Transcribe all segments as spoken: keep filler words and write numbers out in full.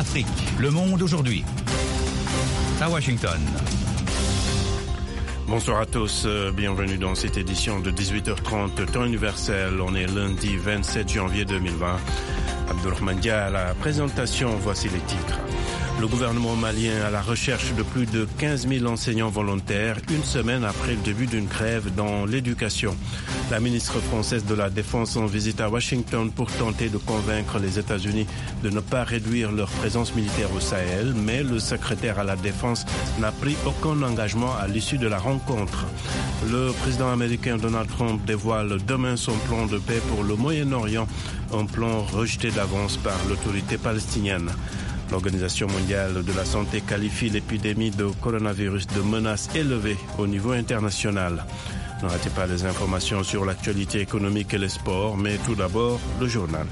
Afrique, le monde aujourd'hui. À Washington. Bonsoir à tous, bienvenue dans cette édition de dix-huit heures trente, temps universel. On est lundi vingt-sept janvier deux mille vingt. Abdourahmane Dia à la présentation, voici les titres. Le gouvernement malien à la recherche de plus de quinze mille enseignants volontaires, une semaine après le début d'une grève dans l'éducation. La ministre française de la Défense en visite à Washington pour tenter de convaincre les États-Unis de ne pas réduire leur présence militaire au Sahel, mais le secrétaire à la Défense n'a pris aucun engagement à l'issue de la rencontre. Le président américain Donald Trump dévoile demain son plan de paix pour le Moyen-Orient, un plan rejeté d'avance par l'autorité palestinienne. L'Organisation mondiale de la santé qualifie l'épidémie de coronavirus de menace élevée au niveau international. Ne ratez pas les informations sur l'actualité économique et les sports, mais tout d'abord, le journal.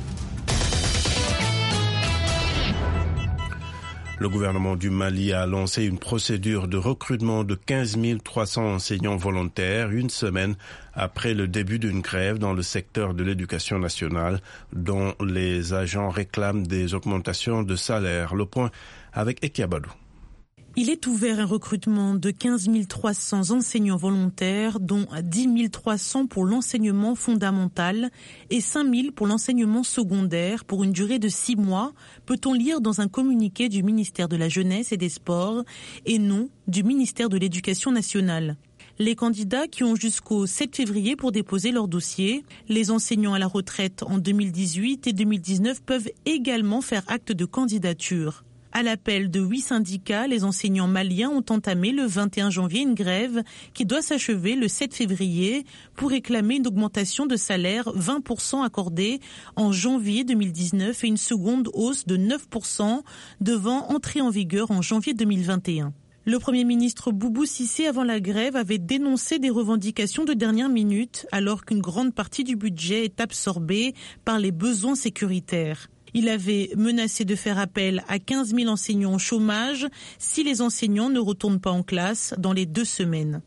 Le gouvernement du Mali a lancé une procédure de recrutement de quinze mille trois cents enseignants volontaires une semaine après le début d'une grève dans le secteur de l'éducation nationale dont les agents réclament des augmentations de salaire. Le point avec Ekiabadou. Il est ouvert un recrutement de quinze mille trois cents enseignants volontaires, dont dix mille trois cents pour l'enseignement fondamental et cinq mille pour l'enseignement secondaire pour une durée de six mois, peut-on lire dans un communiqué du ministère de la Jeunesse et des Sports et non du ministère de l'Éducation nationale. Les candidats qui ont jusqu'au sept février pour déposer leur dossier, les enseignants à la retraite en deux mille dix-huit et deux mille dix-neuf peuvent également faire acte de candidature. À l'appel de huit syndicats, les enseignants maliens ont entamé le vingt et un janvier une grève qui doit s'achever le sept février pour réclamer une augmentation de salaire vingt pour cent accordée en janvier deux mille dix-neuf et une seconde hausse de neuf pour cent devant entrer en vigueur en janvier deux mille vingt et un. Le Premier ministre Boubou Cissé, avant la grève, avait dénoncé des revendications de dernière minute alors qu'une grande partie du budget est absorbée par les besoins sécuritaires. Il avait menacé de faire appel à quinze mille enseignants au chômage si les enseignants ne retournent pas en classe dans les deux semaines.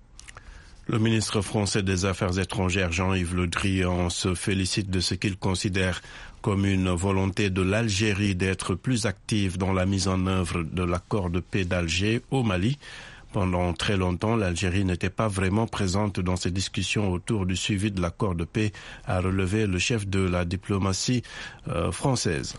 Le ministre français des Affaires étrangères, Jean-Yves Le Drian, se félicite de ce qu'il considère comme une volonté de l'Algérie d'être plus active dans la mise en œuvre de l'accord de paix d'Alger au Mali. Pendant très longtemps, l'Algérie n'était pas vraiment présente dans ces discussions autour du suivi de l'accord de paix, a relevé le chef de la diplomatie euh, française.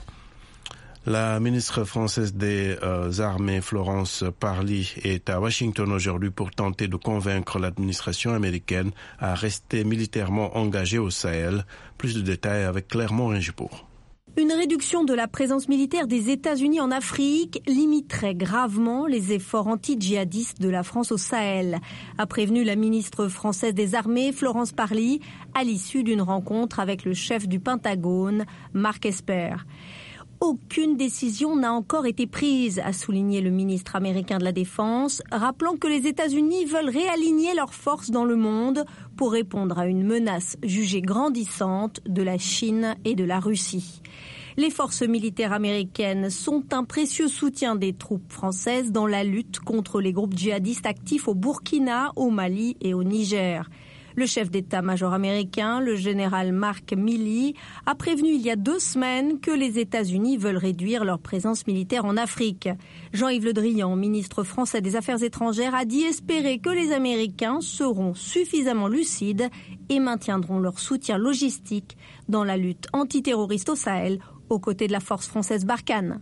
La ministre française des euh, Armées, Florence Parly, est à Washington aujourd'hui pour tenter de convaincre l'administration américaine à rester militairement engagée au Sahel. Plus de détails avec Clermont Ringibourg. Une réduction de la présence militaire des États-Unis en Afrique limiterait gravement les efforts anti-djihadistes de la France au Sahel, a prévenu la ministre française des Armées, Florence Parly, à l'issue d'une rencontre avec le chef du Pentagone, Mark Esper. Aucune décision n'a encore été prise, a souligné le ministre américain de la Défense, rappelant que les États-Unis veulent réaligner leurs forces dans le monde pour répondre à une menace jugée grandissante de la Chine et de la Russie. Les forces militaires américaines sont un précieux soutien des troupes françaises dans la lutte contre les groupes djihadistes actifs au Burkina, au Mali et au Niger. Le chef d'état-major américain, le général Mark Milley, a prévenu il y a deux semaines que les États-Unis veulent réduire leur présence militaire en Afrique. Jean-Yves Le Drian, ministre français des Affaires étrangères, a dit espérer que les Américains seront suffisamment lucides et maintiendront leur soutien logistique dans la lutte antiterroriste au Sahel, aux côtés de la force française Barkhane.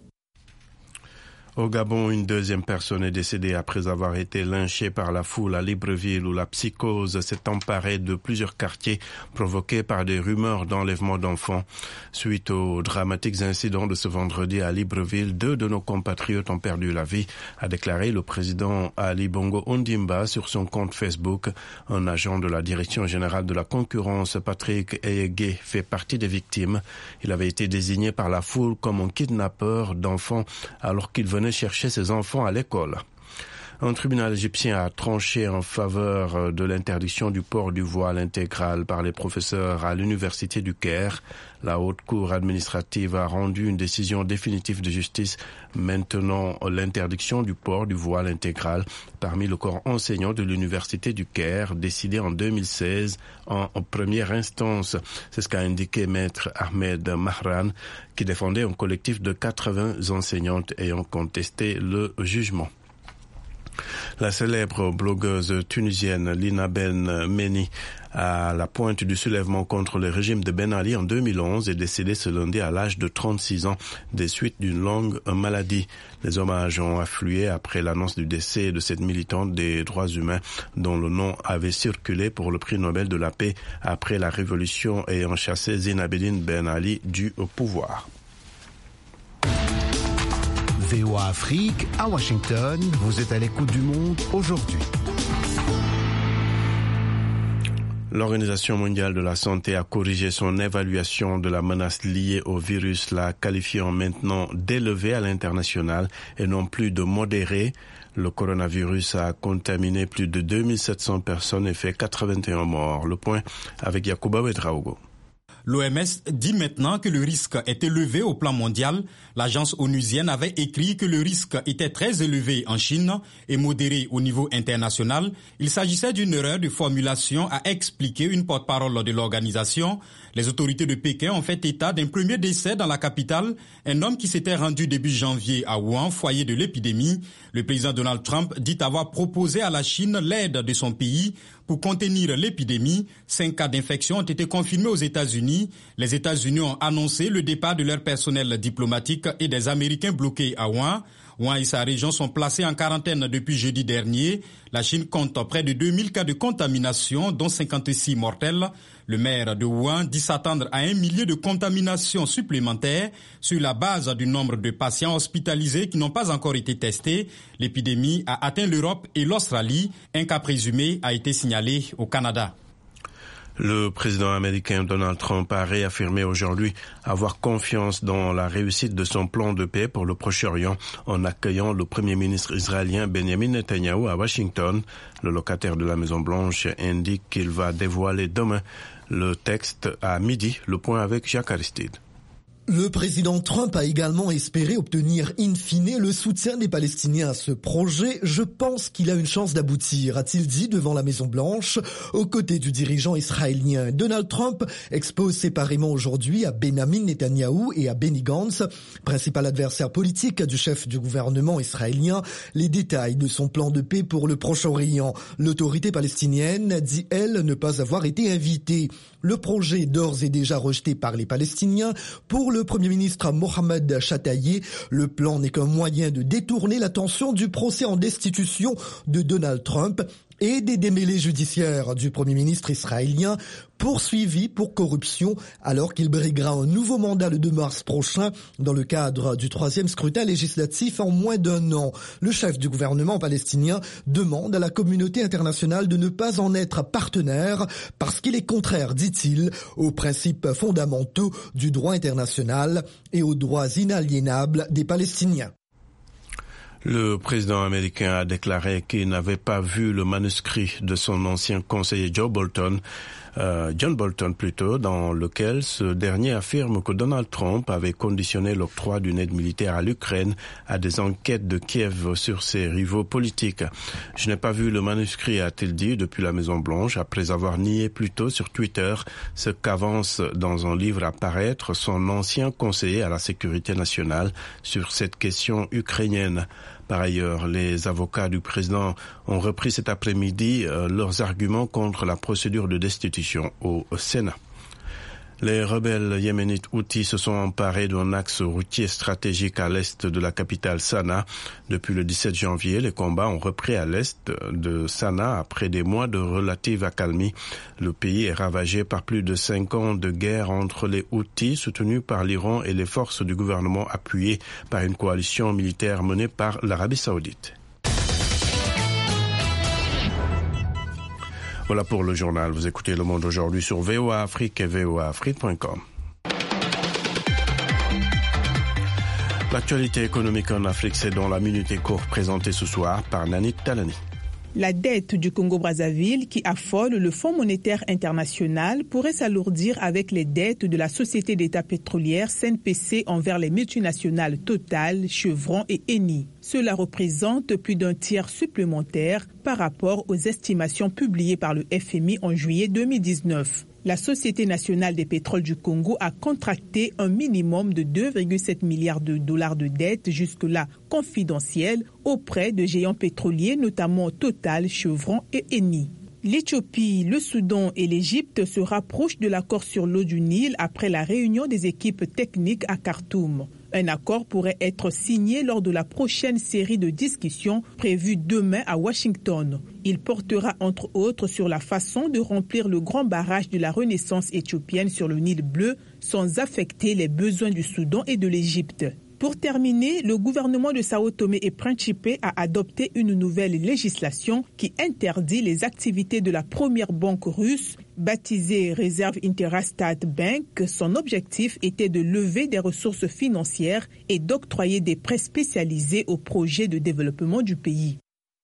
Au Gabon, une deuxième personne est décédée après avoir été lynchée par la foule à Libreville où la psychose s'est emparée de plusieurs quartiers provoqués par des rumeurs d'enlèvement d'enfants. Suite aux dramatiques incidents de ce vendredi à Libreville, deux de nos compatriotes ont perdu la vie, a déclaré le président Ali Bongo Ondimba sur son compte Facebook. Un agent de la Direction générale de la concurrence, Patrick Eyege, fait partie des victimes. Il avait été désigné par la foule comme un kidnappeur d'enfants alors qu'il venait chercher ses enfants à l'école. Un tribunal égyptien a tranché en faveur de l'interdiction du port du voile intégral par les professeurs à l'université du Caire. La haute cour administrative a rendu une décision définitive de justice maintenant l'interdiction du port du voile intégral parmi le corps enseignant de l'université du Caire, décidé en deux mille seize en, en première instance. C'est ce qu'a indiqué maître Ahmed Mahran, qui défendait un collectif de quatre-vingts enseignantes ayant contesté le jugement. La célèbre blogueuse tunisienne Lina Ben Meni, à la pointe du soulèvement contre le régime de Ben Ali en deux mille onze, est décédée ce lundi à l'âge de trente-six ans des suites d'une longue maladie. Les hommages ont afflué après l'annonce du décès de cette militante des droits humains dont le nom avait circulé pour le prix Nobel de la paix après la révolution ayant chassé Zine Abidine Ben Ali du pouvoir. V O A Afrique, à Washington, vous êtes à l'écoute du monde aujourd'hui. L'Organisation mondiale de la santé a corrigé son évaluation de la menace liée au virus, la qualifiant maintenant d'élevée à l'international et non plus de modérée. Le coronavirus a contaminé plus de deux mille sept cents personnes et fait quatre-vingt-un morts. Le point avec Yacouba Ouedraogo. L'O M S dit maintenant que le risque est élevé au plan mondial. L'agence onusienne avait écrit que le risque était très élevé en Chine et modéré au niveau international. Il s'agissait d'une erreur de formulation, a expliqué une porte-parole de l'organisation. Les autorités de Pékin ont fait état d'un premier décès dans la capitale, un homme qui s'était rendu début janvier à Wuhan, foyer de l'épidémie. Le président Donald Trump dit avoir proposé à la Chine l'aide de son pays pour contenir l'épidémie. Cinq cas d'infection ont été confirmés aux États-Unis. Les États-Unis ont annoncé le départ de leur personnel diplomatique et des Américains bloqués à Wuhan. Wuhan et sa région sont placés en quarantaine depuis jeudi dernier. La Chine compte près de deux mille cas de contamination, dont cinquante-six mortels. Le maire de Wuhan dit s'attendre à un millier de contaminations supplémentaires sur la base du nombre de patients hospitalisés qui n'ont pas encore été testés. L'épidémie a atteint l'Europe et l'Australie. Un cas présumé a été signalé au Canada. Le président américain Donald Trump a réaffirmé aujourd'hui avoir confiance dans la réussite de son plan de paix pour le Proche-Orient en accueillant le premier ministre israélien Benjamin Netanyahou à Washington. Le locataire de la Maison-Blanche indique qu'il va dévoiler demain le texte à midi. Le point avec Jacques Aristide. Le président Trump a également espéré obtenir in fine le soutien des Palestiniens à ce projet. Je pense qu'il a une chance d'aboutir, a-t-il dit devant la Maison-Blanche, aux côtés du dirigeant israélien. Donald Trump expose séparément aujourd'hui à Benjamin Netanyahou et à Benny Gantz, principal adversaire politique du chef du gouvernement israélien, les détails de son plan de paix pour le Proche-Orient. L'autorité palestinienne dit, elle, ne pas avoir été invitée. Le projet est d'ores et déjà rejeté par les Palestiniens. Pour le Premier ministre Mohamed Chataillé, le plan n'est qu'un moyen de détourner l'attention du procès en destitution de Donald Trump et des démêlés judiciaires du Premier ministre israélien poursuivi pour corruption alors qu'il briguera un nouveau mandat le deux mars prochain dans le cadre du troisième scrutin législatif en moins d'un an. Le chef du gouvernement palestinien demande à la communauté internationale de ne pas en être partenaire parce qu'il est contraire, dit-il, aux principes fondamentaux du droit international et aux droits inaliénables des Palestiniens. Le président américain a déclaré qu'il n'avait pas vu le manuscrit de son ancien conseiller Joe Bolton, euh, John Bolton plutôt, dans lequel ce dernier affirme que Donald Trump avait conditionné l'octroi d'une aide militaire à l'Ukraine à des enquêtes de Kiev sur ses rivaux politiques. Je n'ai pas vu le manuscrit, a-t-il dit depuis la Maison-Blanche, après avoir nié plus tôt sur Twitter ce qu'avance dans un livre à paraître son ancien conseiller à la sécurité nationale sur cette question ukrainienne. Par ailleurs, les avocats du président ont repris cet après-midi euh, leurs arguments contre la procédure de destitution au Sénat. Les rebelles yéménites Houthis se sont emparés d'un axe routier stratégique à l'est de la capitale Sanaa. Depuis le dix-sept janvier, les combats ont repris à l'est de Sanaa après des mois de relative accalmie. Le pays est ravagé par plus de cinq ans de guerre entre les Houthis, soutenus par l'Iran, et les forces du gouvernement appuyées par une coalition militaire menée par l'Arabie saoudite. Voilà pour le journal. Vous écoutez Le Monde aujourd'hui sur V O A Afrique et V O A Afrique point com. L'actualité économique en Afrique, c'est dans la Minute Éco présentée ce soir par Nanit Talani. La dette du Congo-Brazzaville, qui affole le Fonds monétaire international, pourrait s'alourdir avec les dettes de la Société d'État pétrolière C N P C envers les multinationales Total, Chevron et Eni. Cela représente plus d'un tiers supplémentaire par rapport aux estimations publiées par le F M I en juillet deux mille dix-neuf. La Société nationale des pétroles du Congo a contracté un minimum de deux virgule sept milliards de dollars de dettes jusque-là confidentielles auprès de géants pétroliers, notamment Total, Chevron et Eni. L'Éthiopie, le Soudan et l'Égypte se rapprochent de l'accord sur l'eau du Nil après la réunion des équipes techniques à Khartoum. Un accord pourrait être signé lors de la prochaine série de discussions prévue demain à Washington. Il portera entre autres sur la façon de remplir le grand barrage de la Renaissance éthiopienne sur le Nil bleu sans affecter les besoins du Soudan et de l'Égypte. Pour terminer, le gouvernement de Sao Tomé et Principe a adopté une nouvelle législation qui interdit les activités de la première banque russe, baptisée Reserve Interastat Bank. Son objectif était de lever des ressources financières et d'octroyer des prêts spécialisés aux projets de développement du pays.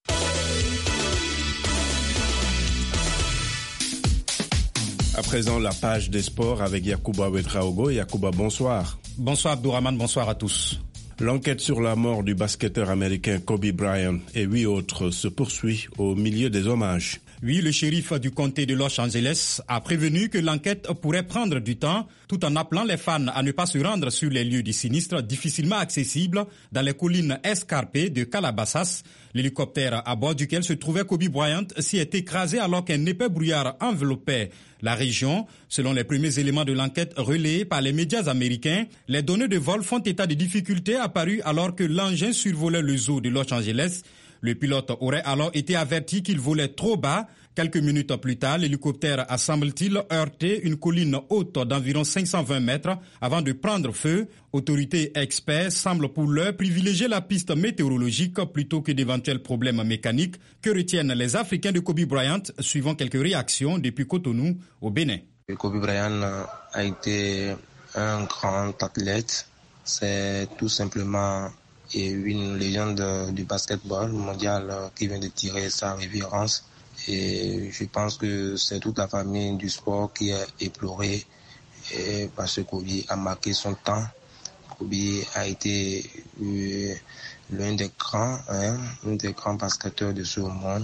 À présent, la page des sports avec Yacouba Ouedraogo. Yacouba, bonsoir. Bonsoir Abdourahmane, bonsoir à tous. L'enquête sur la mort du basketteur américain Kobe Bryant et huit autres se poursuit au milieu des hommages. Oui, le shérif du comté de Los Angeles a prévenu que l'enquête pourrait prendre du temps, tout en appelant les fans à ne pas se rendre sur les lieux du sinistre difficilement accessibles dans les collines escarpées de Calabasas. L'hélicoptère à bord duquel se trouvait Kobe Bryant s'y est écrasé alors qu'un épais brouillard enveloppait la région. Selon les premiers éléments de l'enquête relayés par les médias américains, les données de vol font état de difficultés apparues alors que l'engin survolait le zoo de Los Angeles. Le pilote aurait alors été averti qu'il volait trop bas. Quelques minutes plus tard, l'hélicoptère a, semble-t-il, heurté une colline haute d'environ cinq cent vingt mètres avant de prendre feu. Autorités et experts semblent pour l'heure privilégier la piste météorologique plutôt que d'éventuels problèmes mécaniques. Que retiennent les Africains de Kobe Bryant, suivant quelques réactions depuis Cotonou au Bénin. Kobe Bryant a été un grand athlète. C'est tout simplement une légende du basketball mondial qui vient de tirer sa révérence. Et je pense que c'est toute la famille du sport qui est éplorée parce que Kobe a marqué son temps. Kobe a été euh, l'un des grands, hein, l'un des grands basketteurs de ce monde.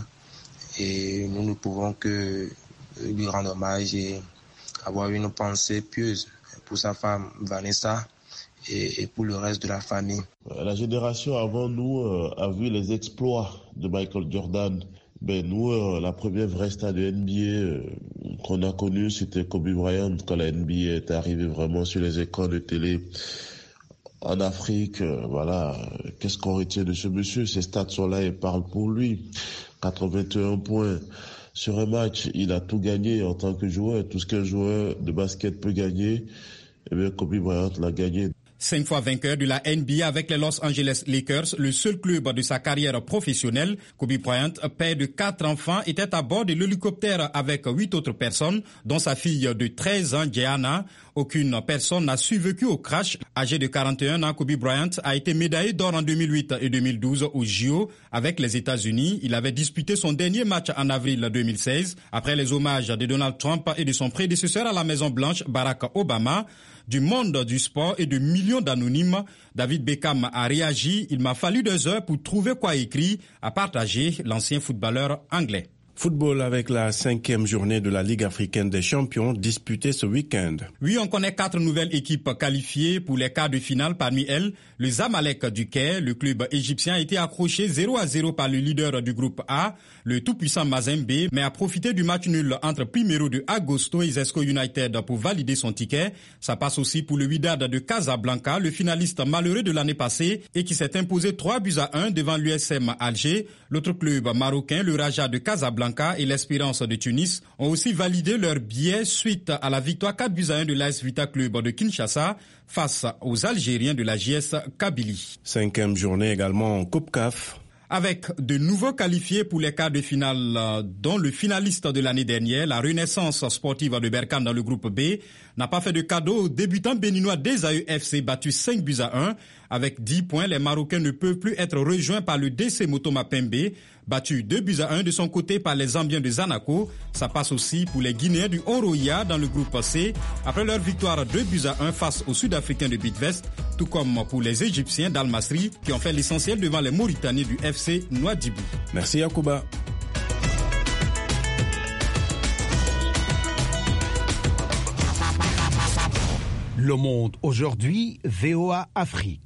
Et nous ne pouvons que lui rendre hommage et avoir une pensée pieuse pour sa femme Vanessa et, et pour le reste de la famille. La génération avant nous euh, a vu les exploits de Michael Jordan. Ben nous, euh, la première vraie star de N B A euh, qu'on a connue, c'était Kobe Bryant quand la N B A est arrivée vraiment sur les écrans de télé en Afrique. Euh, voilà, qu'est-ce qu'on retient de ce monsieur? Ces stats sont là et parlent pour lui. quatre-vingt-un points sur un match, il a tout gagné en tant que joueur. Tout ce qu'un joueur de basket peut gagner, eh bien Kobe Bryant l'a gagné. Cinq fois vainqueur de la N B A avec les Los Angeles Lakers, le seul club de sa carrière professionnelle, Kobe Bryant, père de quatre enfants, était à bord de l'hélicoptère avec huit autres personnes, dont sa fille de treize ans, Gianna. Aucune personne n'a survécu au crash. Âgé de quarante et un ans, Kobe Bryant a été médaillé d'or en deux mille huit et deux mille douze aux J O avec les États-Unis. Il avait disputé son dernier match en avril deux mille seize. Après les hommages de Donald Trump et de son prédécesseur à la Maison-Blanche, Barack Obama, du monde du sport et de millions d'anonymes, David Beckham a réagi. Il m'a fallu deux heures pour trouver quoi écrire, a partagé l'ancien footballeur anglais. Football avec la cinquième journée de la Ligue africaine des champions disputée ce week-end. Oui, on connaît quatre nouvelles équipes qualifiées pour les quarts de finale. Parmi elles, le Zamalek du Caire, le club égyptien, a été accroché zéro à zéro par le leader du groupe A, le tout-puissant Mazembe, mais a profité du match nul entre Primeiro de Agosto et Zesco United pour valider son ticket. Ça passe aussi pour le Wydad de Casablanca, le finaliste malheureux de l'année passée et qui s'est imposé trois buts à un devant l'U S M Alger. L'autre club marocain, le Raja de Casablanca, et l'Espérance de Tunis ont aussi validé leur billet suite à la victoire quatre buts à un de l'A S Vita Club de Kinshasa face aux Algériens de la J S Kabylie. Cinquième journée également en Coupe C A F. Avec de nouveaux qualifiés pour les quarts de finale, dont le finaliste de l'année dernière, la Renaissance sportive de Berkane dans le groupe B, n'a pas fait de cadeau aux débutants béninois des A E F C battus cinq buts à un. Avec dix points, les Marocains ne peuvent plus être rejoints par le D C Motoma Pembe, battu deux buts à un de son côté par les Zambiens de Zanaco. Ça passe aussi pour les Guinéens du Oroya dans le groupe C, après leur victoire deux buts à un face aux Sud-Africains de Bidvest, tout comme pour les Égyptiens d'Al Masry qui ont fait l'essentiel devant les Mauritaniens du F C Nouadhibou. Merci Yacouba. Le Monde aujourd'hui, V O A Afrique.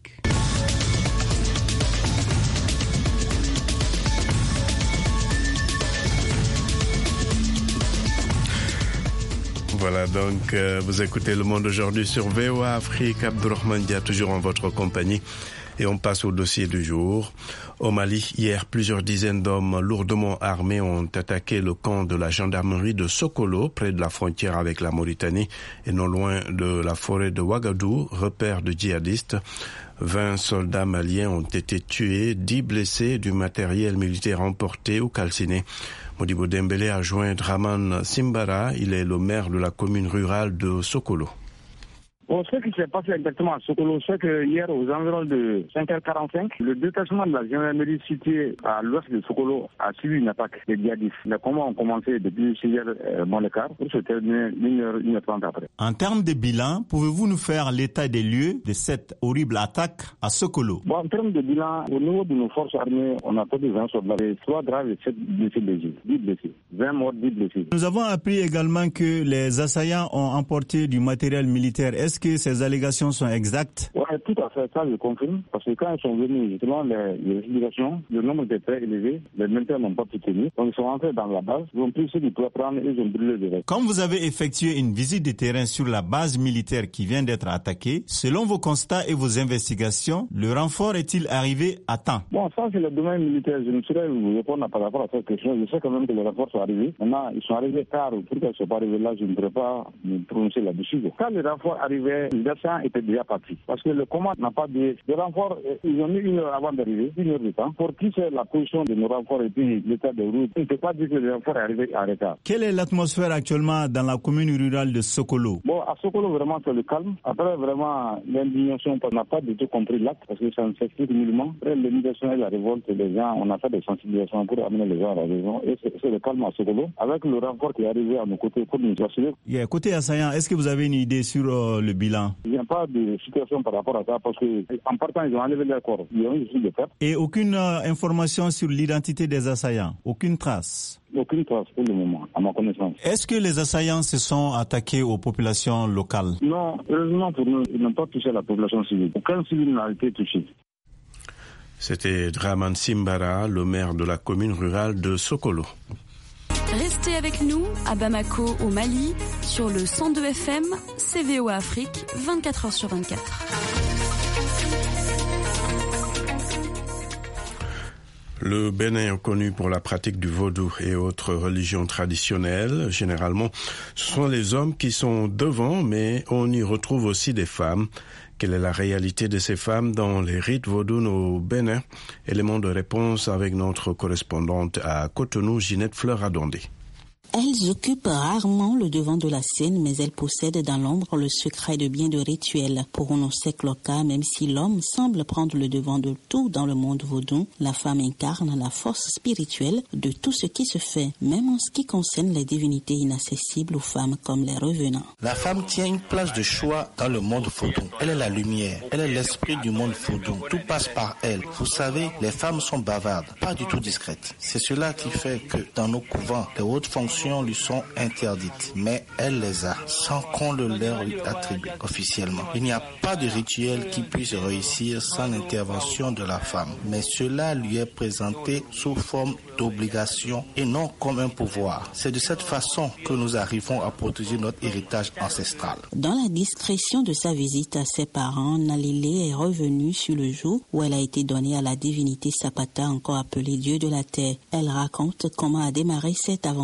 Voilà, donc euh, vous écoutez Le Monde aujourd'hui sur V O A Afrique. Abdourahmane Dia, toujours en votre compagnie. Et on passe au dossier du jour. Au Mali, hier, plusieurs dizaines d'hommes lourdement armés ont attaqué le camp de la gendarmerie de Sokolo, près de la frontière avec la Mauritanie et non loin de la forêt de Ouagadougou, repère de djihadistes. vingt soldats maliens ont été tués, dix blessés, du matériel militaire emporté ou calciné. Modibo Dembélé a joint Draman Simbara, il est le maire de la commune rurale de Sokolo. Bon, ce qui s'est passé exactement à Sokolo, c'est que hier, aux environs de cinq heures quarante-cinq, le détachement de la gendarmerie située à l'ouest de Sokolo a suivi une attaque des djihadistes. Les combats ont commencé depuis six heures euh, moins le quart pour se terminer une heure, une heure trente après. En termes de bilan, pouvez-vous nous faire l'état des lieux de cette horrible attaque à Sokolo? Bon, en termes de bilan, au niveau de nos forces armées, on a perdu vingt soldats, trois graves et sept blessés légers, dix blessés, vingt morts, dix blessés. Nous avons appris également que les assaillants ont emporté du matériel militaire. Est-ce que ces allégations sont exactes? Oui, tout à fait, ça je confirme, parce que quand ils sont venus, selon les, les explications, le nombre était très élevé, les militaires n'ont pas pu tenir, donc ils sont rentrés dans la base, ils ont pris ce qu'ils pouvaient prendre et ils ont brûlé le reste. Comme vous avez effectué une visite de terrain sur la base militaire qui vient d'être attaquée, selon vos constats et vos investigations, le renfort est-il arrivé à temps? Bon, ça c'est le domaine militaire, je ne saurais vous répondre par rapport à cette question, je sais quand même que les renforts sont arrivés, maintenant ils sont arrivés tard, pourquoi ils ne sont pas arrivés là, je ne pourrais pas me prononcer là-dessus. Quand les renforts arrivaient, les assaillants étaient déjà partis. Parce que le commande n'a pas de... Les renforts, ils ont mis une heure avant d'arriver, une heure de temps, pour qui c'est la position de nos renforts et puis l'état de route. On ne peut pas dire que le renfort est arrivé à retard. Quelle est l'atmosphère actuellement dans la commune rurale de Sokolo? Bon, à Sokolo, vraiment, c'est le calme. Après, vraiment, l'indignation, on n'a pas du tout compris l'acte, parce que ça ne s'explique nullement. Après, l'indignation et la révolte, les gens, on a fait des sensibilisations pour amener les gens à la raison. Et c'est, c'est le calme à Sokolo, avec le renfort qui est arrivé à nos côtés pour nous assurer. Yeah, côté assaillant, est-ce que vous avez une idée sur euh, le bilan? Il n'y a pas de situation par rapport à ça, parce qu'en partant, ils ont enlevé leur corps. Ils ont eu des pertes. Et aucune euh, information sur l'identité des assaillants? Aucune trace? Aucune trace pour le moment, à ma connaissance. Est-ce que les assaillants se sont attaqués aux populations locales? Non, heureusement pour nous, ils n'ont pas touché la population civile. Aucun civil n'a été touché. C'était Draman Simbara, le maire de la commune rurale de Sokolo. Restez avec nous à Bamako, au Mali, sur le cent deux F M, C V O A Afrique, vingt-quatre heures sur vingt-quatre. Le Bénin est connu pour la pratique du vaudou et autres religions traditionnelles. Généralement, ce sont les hommes qui sont devant, mais on y retrouve aussi des femmes. Quelle est la réalité de ces femmes dans les rites vaudous au Bénin? Élément de réponse avec notre correspondante à Cotonou, Ginette Fleur-Adondé. Elles occupent rarement le devant de la scène, mais elles possèdent dans l'ombre le secret de bien de rituels. Pour Onosek Loka, même si l'homme semble prendre le devant de tout dans le monde vaudou, la femme incarne la force spirituelle de tout ce qui se fait, même en ce qui concerne les divinités inaccessibles aux femmes comme les revenants. La femme tient une place de choix dans le monde vaudou. Elle est la lumière, elle est l'esprit du monde vaudou. Tout passe par elle. Vous savez, les femmes sont bavardes, pas du tout discrètes. C'est cela qui fait que dans nos couvents, les hautes fonctions lui sont interdites, mais elle les a, sans qu'on le leur lui attribue officiellement. Il n'y a pas de rituel qui puisse réussir sans l'intervention de la femme, mais cela lui est présenté sous forme d'obligation et non comme un pouvoir. C'est de cette façon que nous arrivons à protéger notre héritage ancestral. Dans la discrétion de sa visite à ses parents, Nalile est revenue sur le jour où elle a été donnée à la divinité Sapata, encore appelée Dieu de la Terre. Elle raconte comment a démarré cette aventure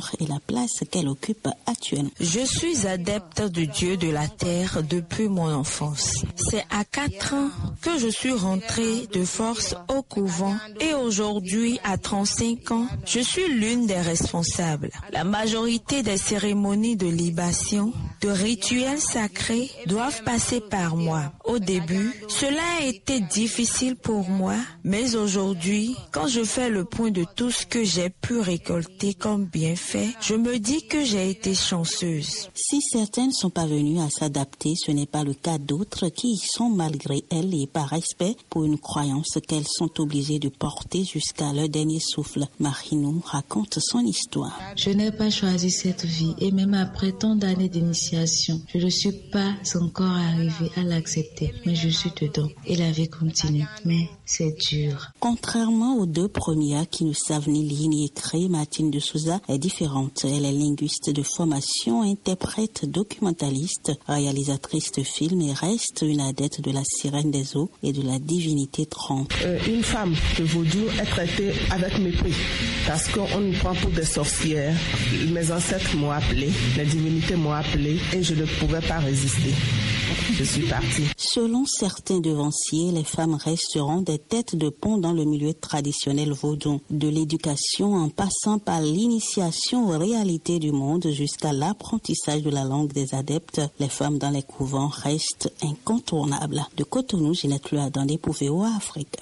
nature et la place qu'elle occupe actuellement. Je suis adepte du Dieu de la terre depuis mon enfance. C'est à quatre ans que je suis rentrée de force au couvent et aujourd'hui, à trente-cinq ans, je suis l'une des responsables. La majorité des cérémonies de libation, de rituels sacrés doivent passer par moi. Au début, cela a été difficile pour moi, mais aujourd'hui, quand je fais le point de tout ce que j'ai pu récolter comme bienfait, je me dis que j'ai été chanceuse. Si certaines sont parvenues à s'adapter, ce n'est pas le cas d'autres qui y sont malgré elles et par respect pour une croyance qu'elles sont obligées de porter jusqu'à leur dernier souffle. Marinou raconte son histoire. Je n'ai pas choisi cette vie et même après tant d'années d'initiation, je ne suis pas encore arrivée à l'accepter, mais je suis dedans et la vie continue. Mais c'est dur. Contrairement aux deux premières qui ne savent ni lire ni écrire, Martine de Souza est différente. Elle est linguiste de formation, interprète, documentaliste, réalisatrice de films et reste une adepte de la sirène des eaux et de la divinité Trompe. Euh, une femme de vaudou est traitée avec mépris parce qu'on nous prend pour des sorcières. Mes ancêtres m'ont appelée, les divinités m'ont appelée et je ne pouvais pas résister. Je suis partie. Selon certains devanciers, les femmes resteront des têtes de pont dans le milieu traditionnel vaudou. De l'éducation en passant par l'initiation aux réalités du monde jusqu'à l'apprentissage de la langue des adeptes, les femmes dans les couvents restent incontournables. De Cotonou, Ginette Luadandé pour V O A Afrique.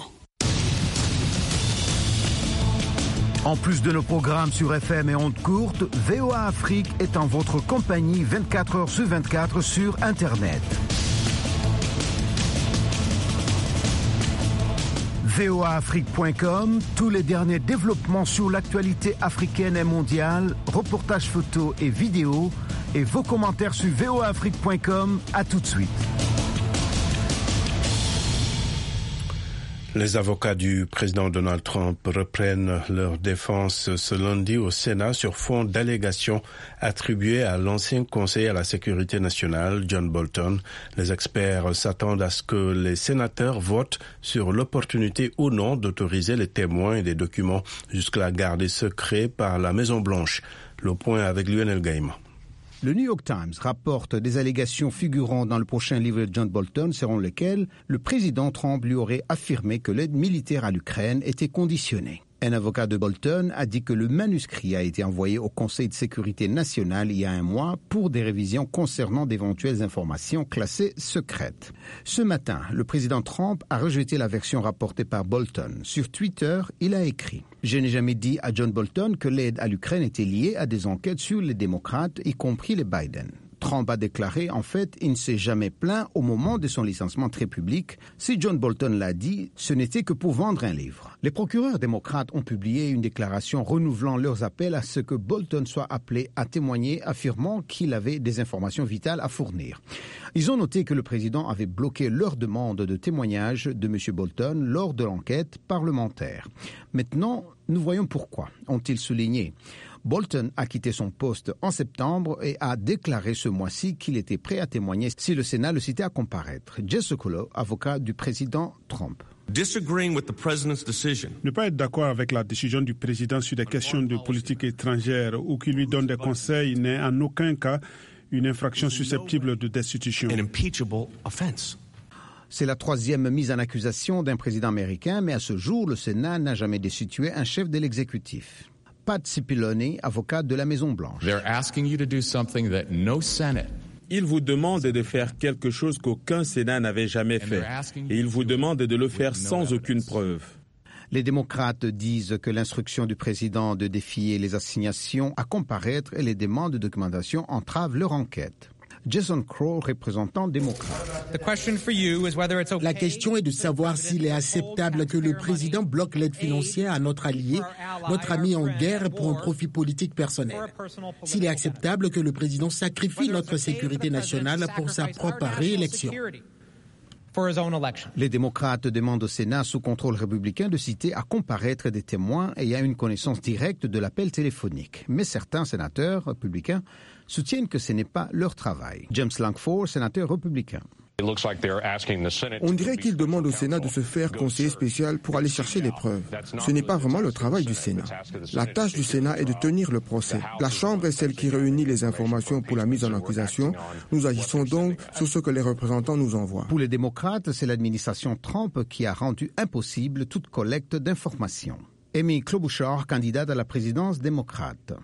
En plus de nos programmes sur F M et ondes courtes, V O A Afrique est en votre compagnie vingt-quatre heures sur vingt-quatre sur Internet. V O A Afrique point com, tous les derniers développements sur l'actualité africaine et mondiale, reportages photos et vidéos, et vos commentaires sur V O A Afrique point com. À tout de suite. Les avocats du président Donald Trump reprennent leur défense ce lundi au Sénat sur fond d'allégations attribuées à l'ancien conseiller à la sécurité nationale, John Bolton. Les experts s'attendent à ce que les sénateurs votent sur l'opportunité ou non d'autoriser les témoins et des documents jusque-là gardés secrets par la Maison-Blanche. Le point avec Lionel Gaïma. Le New York Times rapporte des allégations figurant dans le prochain livre de John Bolton, selon lesquelles le président Trump lui aurait affirmé que l'aide militaire à l'Ukraine était conditionnée. Un avocat de Bolton a dit que le manuscrit a été envoyé au Conseil de sécurité nationale il y a un mois pour des révisions concernant d'éventuelles informations classées secrètes. Ce matin, le président Trump a rejeté la version rapportée par Bolton. Sur Twitter, il a écrit « Je n'ai jamais dit à John Bolton que l'aide à l'Ukraine était liée à des enquêtes sur les démocrates, y compris les Biden. » Trump a déclaré, en fait, il ne s'est jamais plaint au moment de son licenciement très public. Si John Bolton l'a dit, ce n'était que pour vendre un livre. Les procureurs démocrates ont publié une déclaration renouvelant leurs appels à ce que Bolton soit appelé à témoigner, affirmant qu'il avait des informations vitales à fournir. Ils ont noté que le président avait bloqué leur demande de témoignage de M. Bolton lors de l'enquête parlementaire. Maintenant, nous voyons pourquoi, ont-ils souligné. Bolton a quitté son poste en septembre et a déclaré ce mois-ci qu'il était prêt à témoigner si le Sénat le citait à comparaître. Jess Sokolo, avocat du président Trump. Ne pas être d'accord avec la décision du président sur des questions de politique étrangère ou qui lui donne des conseils n'est en aucun cas une infraction susceptible de destitution. C'est la troisième mise en accusation d'un président américain, mais à ce jour, le Sénat n'a jamais destitué un chef de l'exécutif. Pat Cipollone, avocat de la Maison-Blanche. Ils vous demandent de faire quelque chose qu'aucun Sénat n'avait jamais fait. Et ils vous demandent de le faire sans aucune preuve. Les démocrates disent que l'instruction du président de défier les assignations à comparaître et les demandes de documentation entravent leur enquête. Jason Crow, représentant démocrate. La question est de savoir s'il est acceptable que le président bloque l'aide financière à notre allié, notre ami en guerre pour un profit politique personnel. S'il est acceptable que le président sacrifie notre sécurité nationale pour sa propre réélection. Les démocrates demandent au Sénat sous contrôle républicain de citer à comparaître des témoins ayant une connaissance directe de l'appel téléphonique. Mais certains sénateurs républicains soutiennent que ce n'est pas leur travail. James Lankford, sénateur républicain. On dirait qu'ils demandent au Sénat de se faire conseiller spécial pour aller chercher les preuves. Ce n'est pas vraiment le travail du Sénat. La tâche du Sénat est de tenir le procès. La Chambre est celle qui réunit les informations pour la mise en accusation. Nous agissons donc sur ce que les représentants nous envoient. Pour les démocrates, c'est l'administration Trump qui a rendu impossible toute collecte d'informations. Amy Klobuchar, candidate à la présidence démocrate.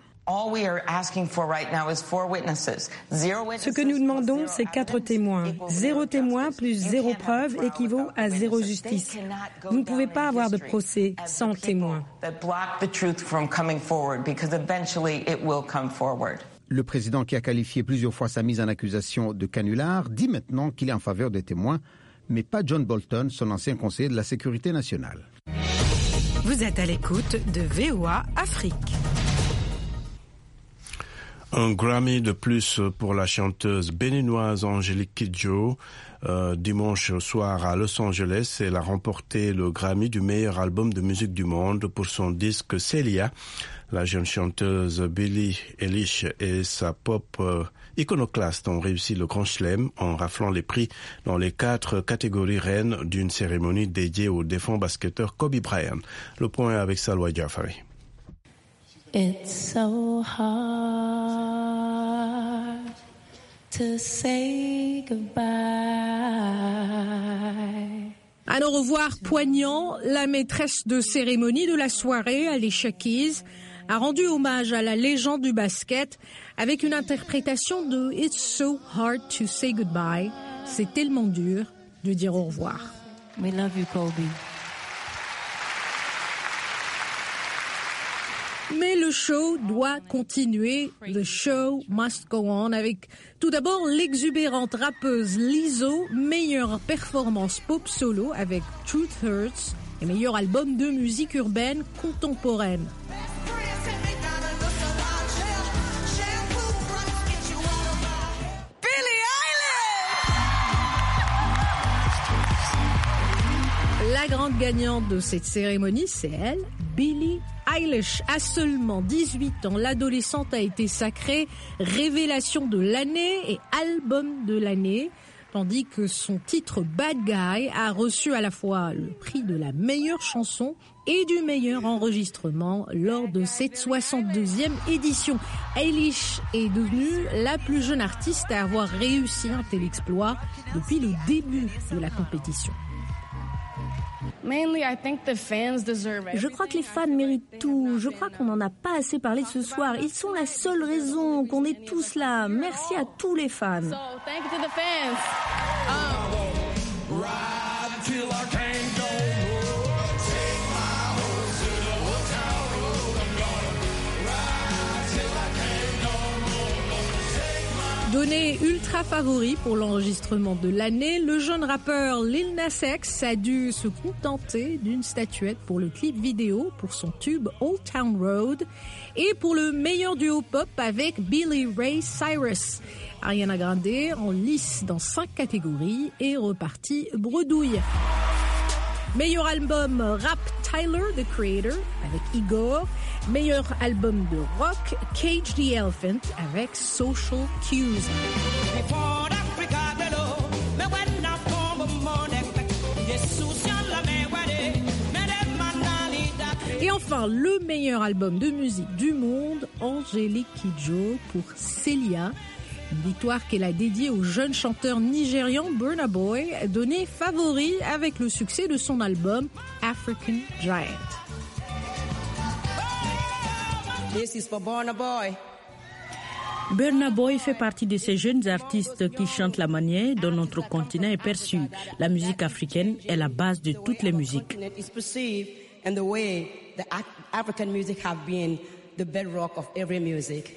Ce que nous demandons, c'est quatre témoins. Zéro témoin plus zéro preuve équivaut à zéro justice. Vous ne pouvez pas avoir de procès sans témoins. Le président, qui a qualifié plusieurs fois sa mise en accusation de canular, dit maintenant qu'il est en faveur des témoins, mais pas John Bolton, son ancien conseiller de la sécurité nationale. Vous êtes à l'écoute de V O A Afrique. Un Grammy de plus pour la chanteuse béninoise Angélique Kidjo. Euh, dimanche soir à Los Angeles, elle a remporté le Grammy du meilleur album de musique du monde pour son disque Celia. La jeune chanteuse Billie Eilish et sa pop euh, iconoclaste ont réussi le Grand Chelem en raflant les prix dans les quatre catégories reines d'une cérémonie dédiée au défunt basketteur Kobe Bryant. Le point avec Salwa Jafari. It's so hard to say goodbye. Un au revoir poignant, la maîtresse de cérémonie de la soirée, Alicia Keys, a rendu hommage à la légende du basket avec une interprétation de It's so hard to say goodbye. C'est tellement dur de dire au revoir. We love you, Kobe. Mais le show doit continuer. The show must go on avec tout d'abord l'exubérante rappeuse Lizzo, meilleure performance pop solo avec Truth Hurts et meilleur album de musique urbaine contemporaine. La grande gagnante de cette cérémonie, c'est elle, Billie Eilish. À seulement dix-huit ans, l'adolescente a été sacrée révélation de l'année et album de l'année, tandis que son titre Bad Guy a reçu à la fois le prix de la meilleure chanson et du meilleur enregistrement lors de cette soixante-deuxième édition. Eilish est devenue la plus jeune artiste à avoir réussi un tel exploit depuis le début de la compétition. Je crois que les fans méritent tout. Je crois qu'on n'en a pas assez parlé ce soir. Ils sont la seule raison qu'on est tous là. Merci à tous les fans. Donné ultra favori pour l'enregistrement de l'année, le jeune rappeur Lil Nas X a dû se contenter d'une statuette pour le clip vidéo pour son tube Old Town Road et pour le meilleur duo pop avec Billy Ray Cyrus. Ariana Grande en lice dans cinq catégories et reparti bredouille. Meilleur album rap, Tyler, The Creator, avec Igor. Meilleur album de rock, Cage the Elephant, avec Social Cues. Et enfin, le meilleur album de musique du monde, Angélique Kidjo pour Celia. Une victoire qu'elle a dédiée au jeune chanteur nigérian Burna Boy, donné favori avec le succès de son album African Giant. This is for Burna Boy. Burna Boy fait partie de ces jeunes artistes qui chantent la manière dont notre continent est perçu. La musique africaine est la base de toutes les musiques. And the way the African music have been the bedrock of every music.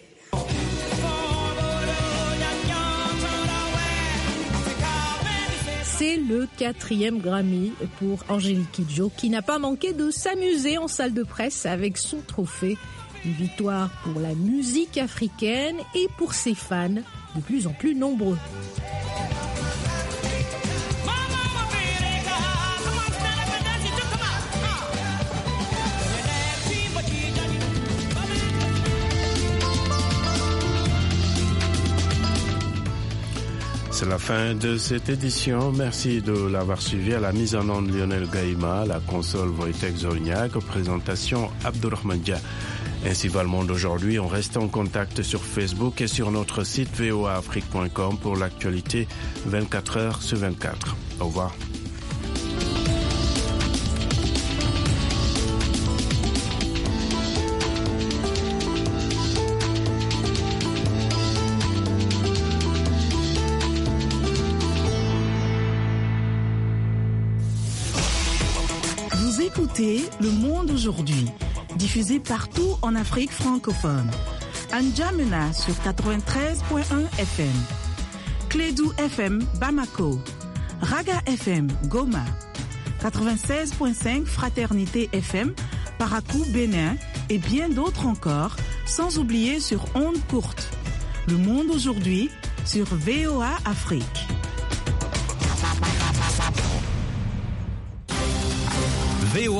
C'est le quatrième Grammy pour Angélique Kidjo qui n'a pas manqué de s'amuser en salle de presse avec son trophée. Une victoire pour la musique africaine et pour ses fans de plus en plus nombreux. C'est la fin de cette édition. Merci de l'avoir suivi. À la mise en onde Lionel Gaïma, la console Wojtek Zorniak, présentation Abdurrahman Dia. Ainsi va le monde aujourd'hui. On reste en contact sur Facebook et sur notre site v o a afrique point com pour l'actualité vingt-quatre heures sur vingt-quatre. Au revoir. Écoutez Le Monde aujourd'hui, diffusé partout en Afrique francophone. N'Djamena sur quatre-vingt-treize point un F M, Clédou F M Bamako, Raga F M Goma, quatre-vingt-seize point cinq Fraternité F M Parakou Bénin et bien d'autres encore, sans oublier sur ondes courtes. Le Monde aujourd'hui sur V O A Afrique.